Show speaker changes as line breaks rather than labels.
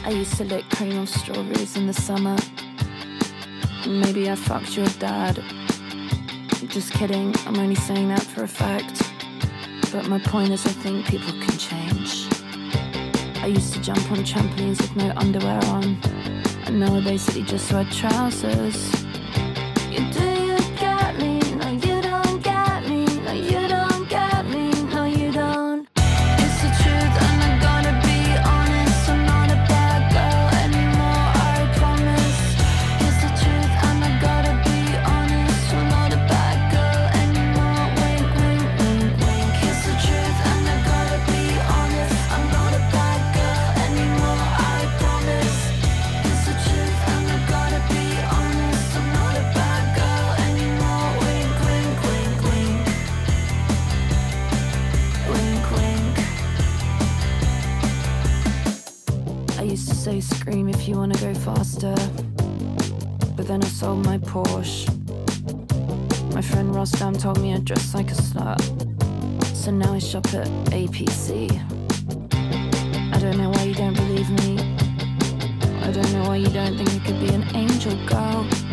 I used to lick cream off strawberries in the summer. Maybe I fucked your dad. Just kidding, I'm only saying that for effect. But my point is I think people can change. I used to jump on trampolines with no underwear on, and now I basically just wear trousers. You do you get me? No, you don't get me. No, you don't get me. No, you don't. It's the truth and I gotta be honest. I'm not a bad girl anymore, I promise. It's the truth and I gotta be honest. I'm not a bad girl anymore. Wink, wink, wink, wink. It's the truth and I gotta be honest. I'm not a bad girl anymore, I promise. It's the truth and I gotta be honest. I'm not a bad girl anymore. Wink, wink, wink, wink. Wink, wink. I used to say scream if you wanna go faster, but then I sold my Porsche. My friend Rostam told me I'd dress like a slut, so now I shop at APC. I don't know why you don't believe me. I don't know why you don't think I could be an angel girl.